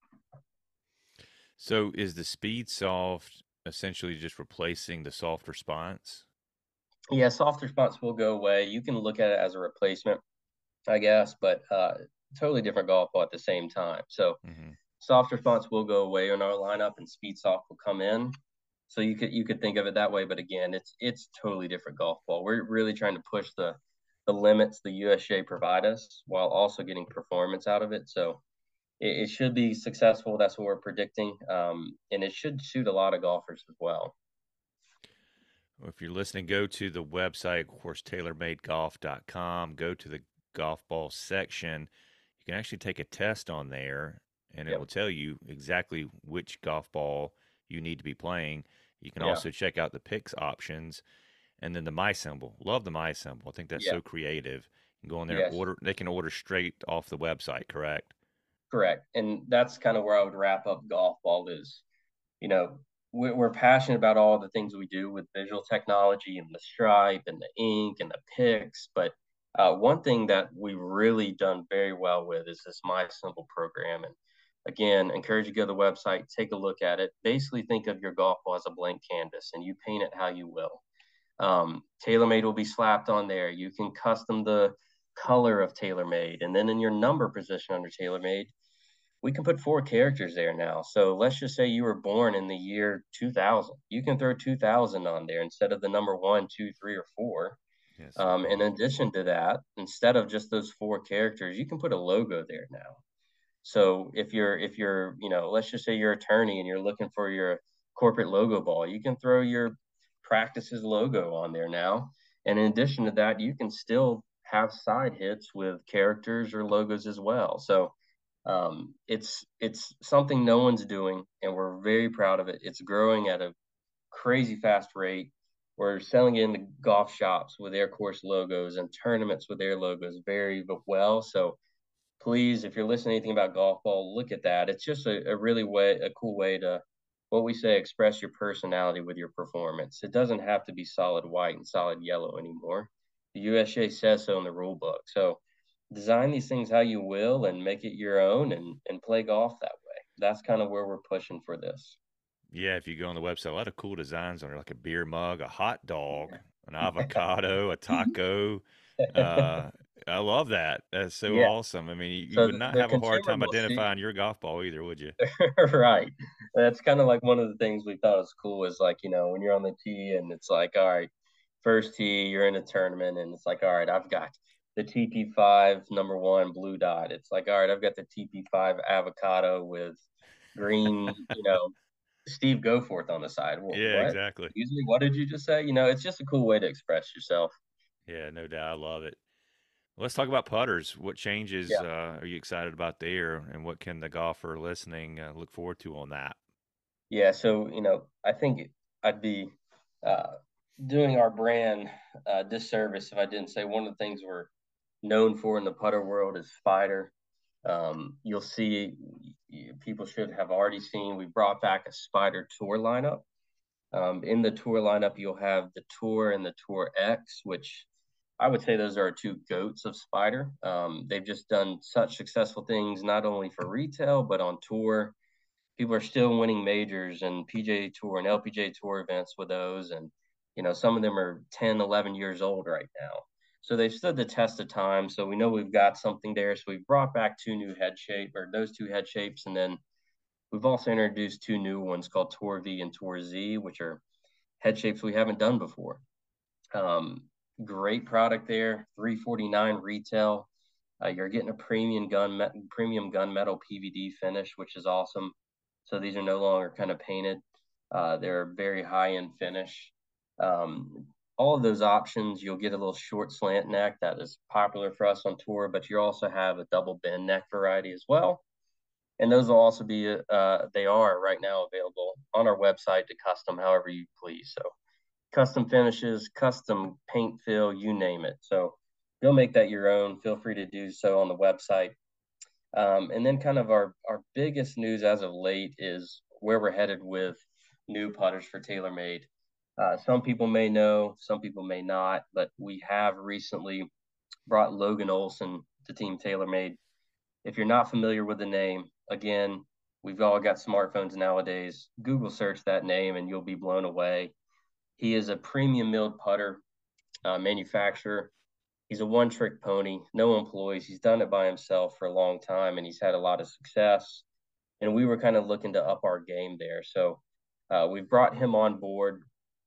So is the SpeedSoft essentially just replacing the soft response? Yeah, soft response will go away. You can look at it as a replacement, I guess, but totally different golf ball at the same time. So soft response will go away in our lineup, and SpeedSoft will come in. So you could think of it that way, but again, it's totally different golf ball. We're really trying to push the limits the USGA provide us while also getting performance out of it. So it should be successful. That's what we're predicting, and it should suit a lot of golfers as well. If you're listening, go to the website, of course, TaylorMadeGolf.com. Go to the golf ball section. You can actually take a test on there, and it will tell you exactly which golf ball you need to be playing. You can also check out the picks options, and then the My symbol. Love the My symbol. I think that's so creative. You can go in there and order. They can order straight off the website, correct? Correct. And that's kind of where I would wrap up golf ball is, we're passionate about all the things we do with visual technology and the stripe and the ink and the picks. But one thing that we've really done very well with is this My Symbol program. And again, encourage you to go to the website, take a look at it. Basically, think of your golf ball as a blank canvas, and you paint it how you will. TaylorMade will be slapped on there. You can custom the color of TaylorMade, and then in your number position under TaylorMade, we can put 4 characters there now. So let's just say you were born in the year 2000. You can throw 2000 on there instead of the number 1, 2, 3, or 4. Yes. In addition to that, instead of just those 4 characters, you can put a logo there now. So if you're, let's just say you're an attorney and you're looking for your corporate logo ball, you can throw your practices logo on there now. And in addition to that, you can still have side hits with characters or logos as well. So it's something no one's doing, and we're very proud of it. It's growing at a crazy fast rate. We're selling it into golf shops with their course logos and tournaments with their logos very well. So please, if you're listening to anything about golf ball, look at that. It's just a really cool way to, what we say, express your personality with your performance. It doesn't have to be solid white and solid yellow anymore. The USGA says so in the rule book. So design these things how you will and make it your own and play golf that way. That's kind of where we're pushing for this. Yeah, if you go on the website, a lot of cool designs on there, like a beer mug, a hot dog, an avocado, a taco. I love that. That's so awesome. I mean, you would not have a hard time identifying your golf ball either, would you? Right. That's kind of like one of the things we thought was cool is like, when you're on the tee and it's like, all right, first tee, you're in a tournament and it's like, all right, I've got the TP5 number 1 blue dot. It's like, all right, I've got the TP5 avocado with green, Steve Goforth on the side. Yeah, what? Exactly. Excuse me, what did you just say? It's just a cool way to express yourself. Yeah, no doubt. I love it. Let's talk about putters. What changes are you excited about there, and what can the golfer listening look forward to on that? Yeah, so I think I'd be doing our brand disservice if I didn't say one of the things we're known for in the putter world is Spider. You'll see, people should have already seen, we brought back a Spider Tour lineup. In the Tour lineup, you'll have the Tour and the Tour X, which I would say those are our 2 goats of Spider. They've just done such successful things, not only for retail, but on tour. people are still winning majors and PGA Tour and LPGA Tour events with those. And, some of them are 10, 11 years old right now. So they've stood the test of time. So we know we've got something there. So we've brought back those two head shapes. And then we've also introduced two new ones called Tour V and Tour Z, which are head shapes we haven't done before. Great product there, $349 retail. You're getting a premium gunmetal PVD finish, which is awesome. So these are no longer kind of painted. They're a very high-end finish. All of those options, you'll get a little short slant neck that is popular for us on tour, but you also have a double bend neck variety as well. And those will also be, they are right now available on our website to custom however you please. So custom finishes, custom paint fill, you name it. So you'll make that your own. Feel free to do so on the website. And then kind of our biggest news as of late is where we're headed with new putters for TaylorMade. Some people may know, some people may not, but we have recently brought Logan Olson to Team TaylorMade. If you're not familiar with the name, again, we've all got smartphones nowadays. Google search that name and you'll be blown away. He is a premium milled putter manufacturer. He's a one-trick pony, no employees. He's done it by himself for a long time, and he's had a lot of success. And we were kind of looking to up our game there. So we've brought him on board.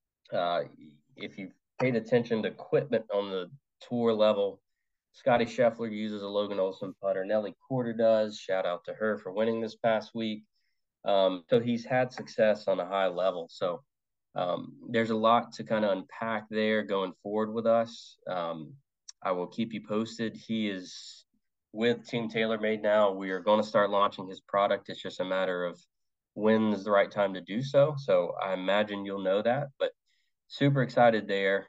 If you've paid attention to equipment on the tour level, Scotty Scheffler uses a Logan Olson putter. Nelly Porter does. Shout out to her for winning this past week. So he's had success on a high level. So there's a lot to kind of unpack there going forward with us. I will keep you posted. He is with Team TaylorMade now. We are going to start launching his product. It's just a matter of when is the right time to do so. So I imagine you'll know that, but super excited there.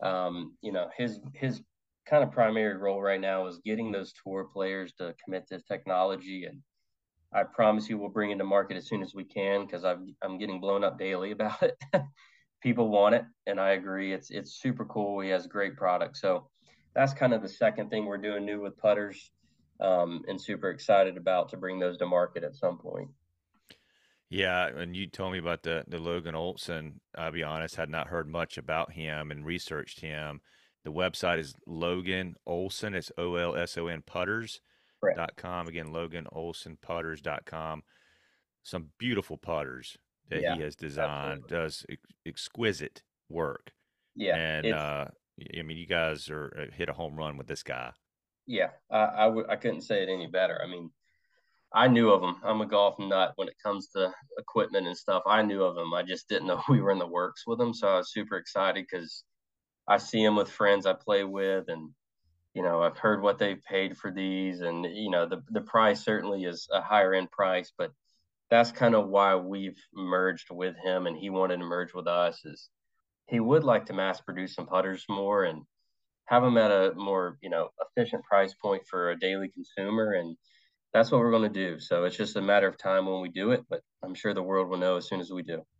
His kind of primary role right now is getting those tour players to commit to technology. And I promise you we'll bring it to market as soon as we can, because I'm getting blown up daily about it. People want it, and I agree. It's super cool. He has great products. So that's kind of the second thing we're doing new with putters, and super excited about to bring those to market at some point. Yeah, and you told me about the Logan Olson. I'll be honest, had not heard much about him and researched him. The website is Logan Olson. It's OLSON putters.com. Again, Logan Olson putters.com. Some beautiful putters that he has designed. Absolutely. Does exquisite work. Yeah. And I mean, you guys hit a home run with this guy. Yeah, I couldn't say it any better. I mean, I knew of him. I'm a golf nut when it comes to equipment and stuff. I knew of him. I just didn't know we were in the works with him. So I was super excited because I see him with friends I play with, and I've heard what they've paid for these, and the price certainly is a higher end price, but that's kind of why we've merged with him, and he wanted to merge with us. Is he would like to mass produce some putters more and have them at a more efficient price point for a daily consumer, and that's what we're going to do. So it's just a matter of time when we do it, but I'm sure the world will know as soon as we do.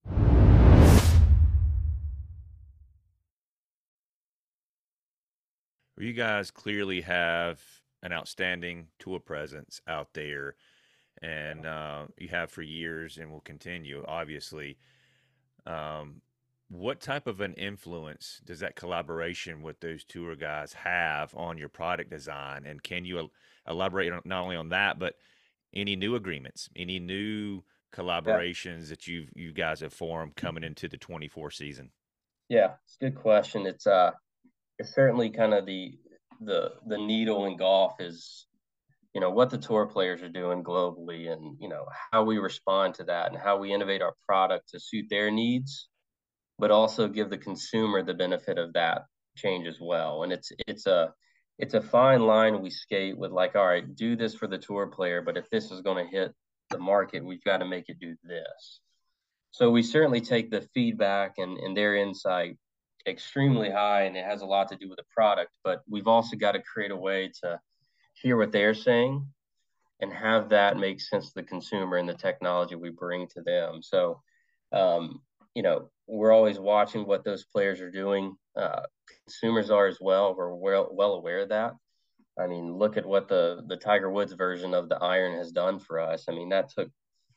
You guys clearly have an outstanding tour presence out there, and you have for years and will continue, obviously. What type of an influence does that collaboration with those tour guys have on your product design? And can you elaborate not only on that, but any new agreements, any new collaborations that you guys have formed coming into the 24 season? Yeah, it's a good question. It's certainly kind of the needle in golf is, what the tour players are doing globally, and, how we respond to that and how we innovate our product to suit their needs, but also give the consumer the benefit of that change as well. And it's a fine line we skate with, like, all right, do this for the tour player, but if this is going to hit the market, we've got to make it do this. So we certainly take the feedback and their insight extremely high, and it has a lot to do with the product, but we've also got to create a way to hear what they're saying and have that make sense to the consumer and the technology we bring to them. So, we're always watching what those players are doing. Consumers are as well. We're well aware of that. I mean, look at what the Tiger Woods version of the iron has done for us. I mean, that took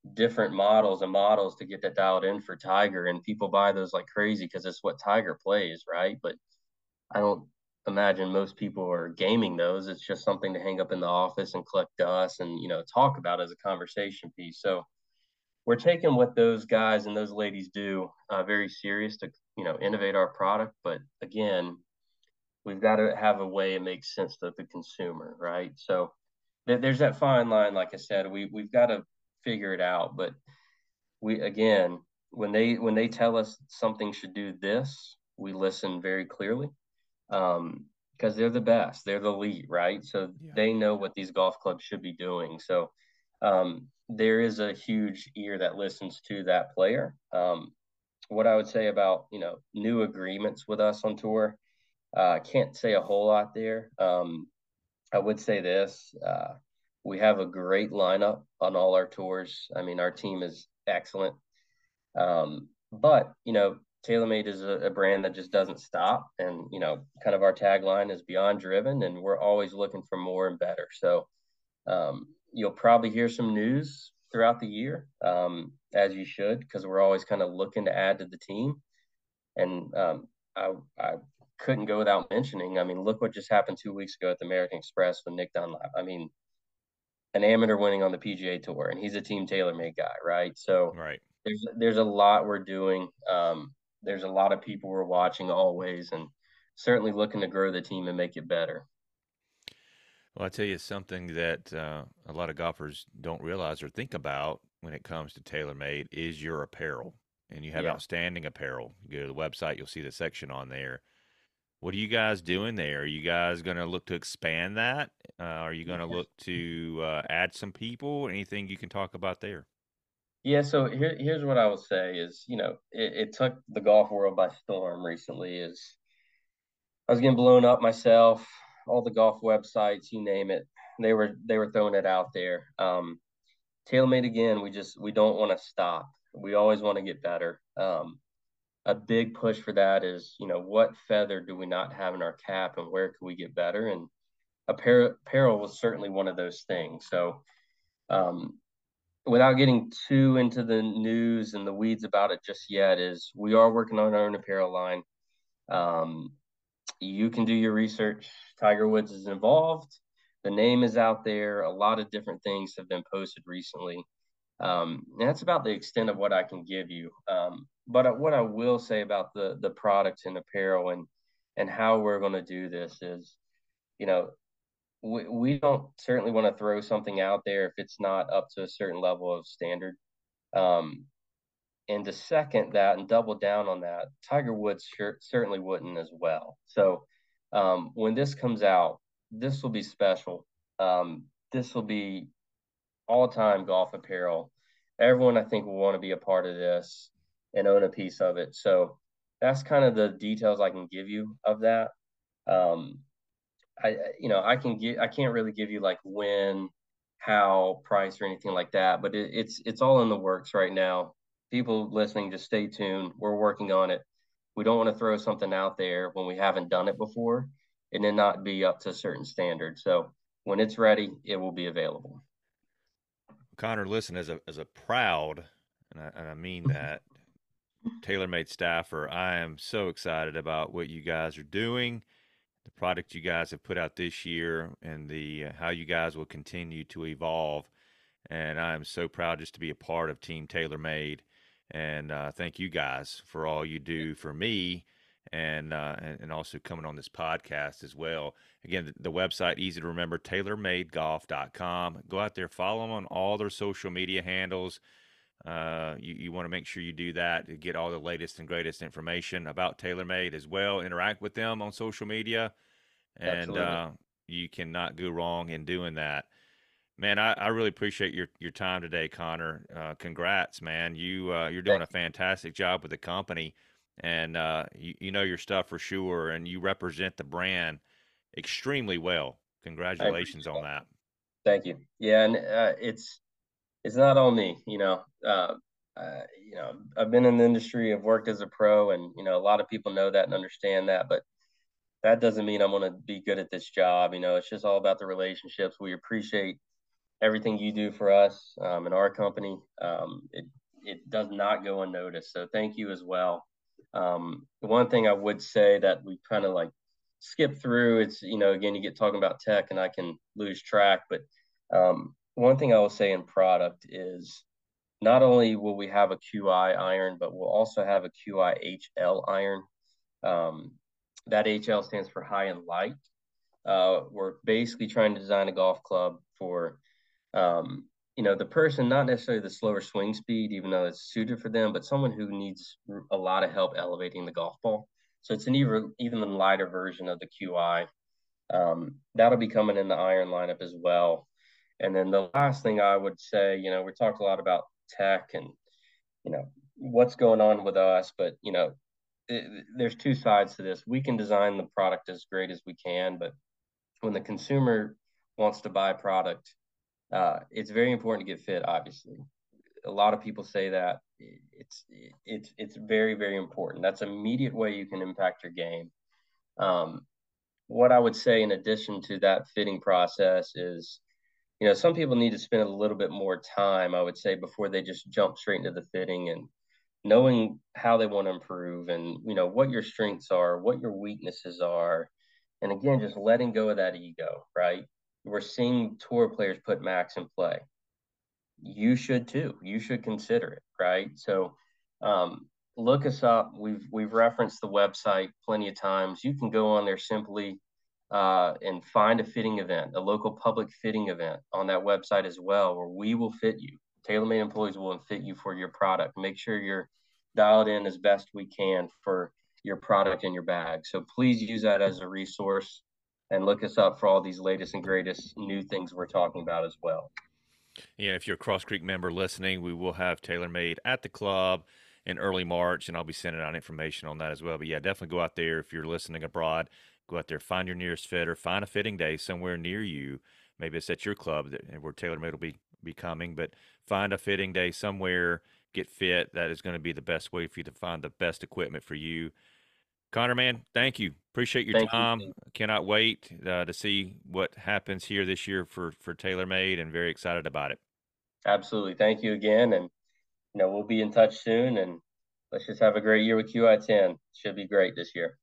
different models and models to get that dialed in for Tiger, and people buy those like crazy because it's what Tiger plays, right? But I don't imagine most people are gaming those. It's just something to hang up in the office and collect dust and, talk about as a conversation piece. So we're taking what those guys and those ladies do very serious to, innovate our product. But again, we've got to have a way it makes sense to the consumer, right? So there's that fine line. Like I said, we've got to figure it out. But we, again, when they tell us something should do this, we listen very clearly, because they're the best, they're the elite, right? So they know what these golf clubs should be doing. So there is a huge ear that listens to that player. What I would say about new agreements with us on tour, I can't say a whole lot there. I would say this: we have a great lineup on all our tours. I mean, our team is excellent. But TaylorMade is a brand that just doesn't stop, and kind of our tagline is beyond driven, and we're always looking for more and better. So you'll probably hear some news throughout the year, as you should, because we're always kind of looking to add to the team. And I couldn't go without mentioning. I mean, look what just happened 2 weeks ago at the American Express with Nick Dunlap. I mean, an amateur winning on the PGA Tour, and he's a Team TaylorMade guy, right? So Right. there's a lot we're doing. There's a lot of people we're watching always, and certainly looking to grow the team and make it better. Well, I tell you something that a lot of golfers don't realize or think about when it comes to TaylorMade is your apparel. And you have Yeah. outstanding apparel. You go to the website, you'll see the section on there. What are you guys doing there? Are you guys going to look to expand that? Are you going to look to add some people? Anything you can talk about there? Yeah, so here's what I will say is, it took the golf world by storm recently. Is I was getting blown up myself, all the golf websites, you name it, they were throwing it out there. TaylorMade, again, we don't want to stop. We always want to get better. A big push for that is, what feather do we not have in our cap, and where can we get better? And apparel was certainly one of those things. So, without getting too into the news and the weeds about it just yet, is we are working on our own apparel line. Um, you can do your research. Tiger Woods is involved. The name is out there. A lot of different things have been posted recently. And that's about the extent of what I can give you. But what I will say about the products and apparel and how we're going to do this is, you know, we don't certainly want to throw something out there if it's not up to a certain level of standard. Um, and to second that and double down on that, Tiger Woods certainly wouldn't as well. So when this comes out, this will be special. This will be all-time golf apparel. Everyone, I think, will want to be a part of this and own a piece of it. So that's kind of the details I can give you of that. Um, I can't really give you like when, how, price, or anything like that, but it's all in the works right now. People listening, just stay tuned. We're working on it. We don't want to throw something out there when we haven't done it before and then not be up to a certain standard. So when it's ready, it will be available. Connor, listen, as a proud, and I mean that, TaylorMade staffer, I am so excited about what you guys are doing, the product you guys have put out this year, and the how you guys will continue to evolve. And I am so proud just to be a part of Team TaylorMade. And thank you guys for all you do for me, and also coming on this podcast as well. Again, the website, easy to remember, TaylorMadeGolf.com. Go out there, follow them on all their social media handles. You want to make sure you do that to get all the latest and greatest information about TaylorMade as well. Interact with them on social media, and you cannot go wrong in doing that. Man, I really appreciate your time today, Connor. Congrats, man. You're doing a fantastic job with the company, and you know your stuff for sure, and you represent the brand extremely well. Congratulations on that. Thank you. Yeah, and it's not all me. I've been in the industry. I've worked as a pro, and a lot of people know that and understand that. But that doesn't mean I'm going to be good at this job. It's just all about the relationships. We appreciate everything you do for us and our company. It does not go unnoticed. So thank you as well. The one thing I would say that we kind of like skip through, it's, again, you get talking about tech and I can lose track, but one thing I will say in product is not only will we have a QI iron, but we'll also have a QI HL iron. That HL stands for high and light. We're basically trying to design a golf club for, the person, not necessarily the slower swing speed, even though it's suited for them, but someone who needs a lot of help elevating the golf ball. So it's an even lighter version of the QI. That'll be coming in the iron lineup as well. And then the last thing I would say, we talked a lot about tech and, what's going on with us, but, there's two sides to this. We can design the product as great as we can, but when the consumer wants to buy product, it's very important to get fit. Obviously, a lot of people say that it's very, very important. That's an immediate way you can impact your game. What I would say in addition to that fitting process is, some people need to spend a little bit more time, I would say, before they just jump straight into the fitting, and knowing how they want to improve and, what your strengths are, what your weaknesses are. And again, just letting go of that ego, right? We're seeing tour players put max in play. You should too. You should consider it, right? So look us up. We've referenced the website plenty of times. You can go on there simply and find a fitting event, a local public fitting event on that website as well, where we will fit you. TaylorMade employees will fit you for your product. Make sure you're dialed in as best we can for your product in your bag. So please use that as a resource and look us up for all these latest and greatest new things we're talking about as well. Yeah, if you're a Cross Creek member listening, we will have TaylorMade at the club in early March, and I'll be sending out information on that as well. But yeah, definitely go out there if you're listening abroad. Go out there, find your nearest fitter, find a fitting day somewhere near you. Maybe it's at your club where TaylorMade will be coming, but find a fitting day somewhere, get fit. That is going to be the best way for you to find the best equipment for you. Connor, man, thank you. Appreciate your time. Cannot wait to see what happens here this year for TaylorMade, and very excited about it. Absolutely. Thank you again. And, we'll be in touch soon, and let's just have a great year with QI10. Should be great this year.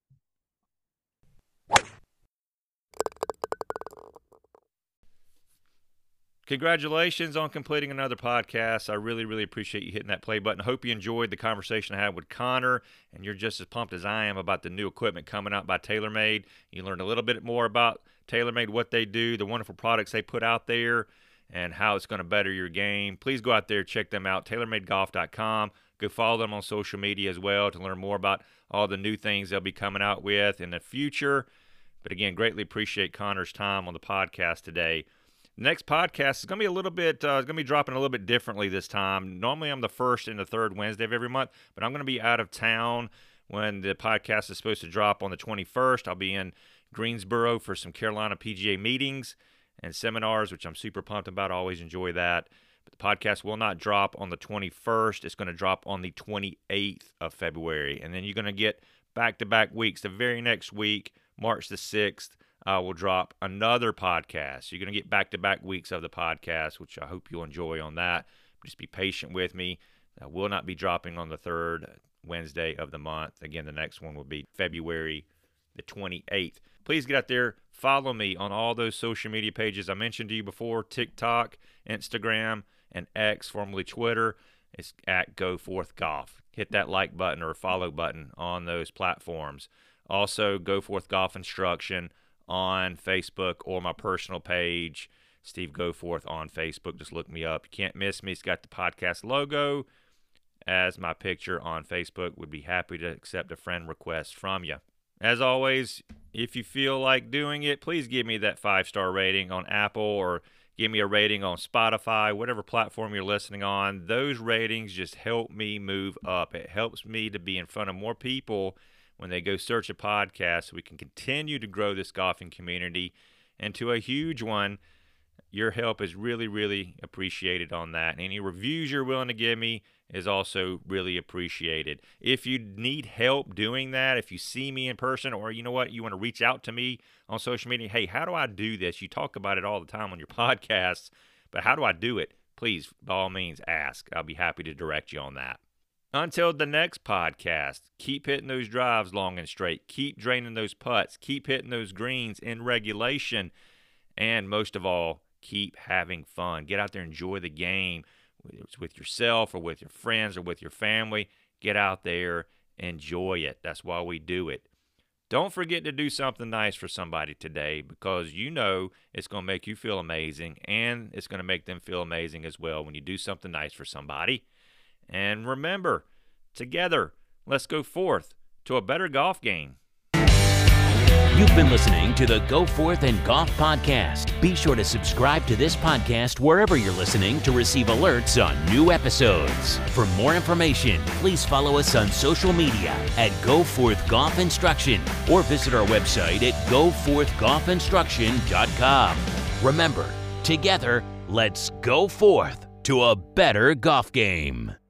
Congratulations on completing another podcast. I really, really appreciate you hitting that play button. I hope you enjoyed the conversation I had with Connor, and you're just as pumped as I am about the new equipment coming out by TaylorMade. You learned a little bit more about TaylorMade, what they do, the wonderful products they put out there, and how it's going to better your game. Please go out there, check them out, TaylorMadeGolf.com. Go follow them on social media as well to learn more about all the new things they'll be coming out with in the future. But again, greatly appreciate Connor's time on the podcast today. Next podcast is going to be a little bit, going to be dropping a little bit differently this time. Normally I'm the first and the third Wednesday of every month, but I'm going to be out of town when the podcast is supposed to drop on the 21st. I'll be in Greensboro for some Carolina PGA meetings and seminars, which I'm super pumped about. I always enjoy that. But the podcast will not drop on the 21st. It's going to drop on the 28th of February. And then you're going to get back-to-back weeks. The very next week, March the 6th, will drop another podcast. You're going to get back-to-back weeks of the podcast, which I hope you'll enjoy on that. Just be patient with me. I will not be dropping on the third Wednesday of the month. Again, the next one will be February the 28th. Please get out there. Follow me on all those social media pages I mentioned to you before, TikTok, Instagram, and X, formerly Twitter. It's at GoForthGolf. Hit that like button or follow button on those platforms. Also, Go Forth Golf Instruction on Facebook or my personal page, Steve Goforth on Facebook. Just look me up. You can't miss me. It's got the podcast logo as my picture on Facebook. Would be happy to accept a friend request from you. As always, if you feel like doing it, please give me that 5-star rating on Apple or give me a rating on Spotify, whatever platform you're listening on. Those ratings just help me move up. It helps me to be in front of more people when they go search a podcast, so we can continue to grow this golfing community into a huge one. Your help is really, really appreciated on that. And any reviews you're willing to give me is also really appreciated. If you need help doing that, if you see me in person, or you know what, you want to reach out to me on social media, hey, how do I do this? You talk about it all the time on your podcasts, but how do I do it? Please, by all means, ask. I'll be happy to direct you on that. Until the next podcast, keep hitting those drives long and straight. Keep draining those putts. Keep hitting those greens in regulation. And most of all, keep having fun. Get out there, enjoy the game, whether it's with yourself or with your friends or with your family. Get out there, enjoy it. That's why we do it. Don't forget to do something nice for somebody today, because you know it's going to make you feel amazing, and it's going to make them feel amazing as well when you do something nice for somebody. And remember, together, let's go forth to a better golf game. You've been listening to the Go Forth and Golf Podcast. Be sure to subscribe to this podcast wherever you're listening to receive alerts on new episodes. For more information, please follow us on social media at Go Forth Golf Instruction or visit our website at goforthgolfinstruction.com. Remember, together, let's go forth to a better golf game.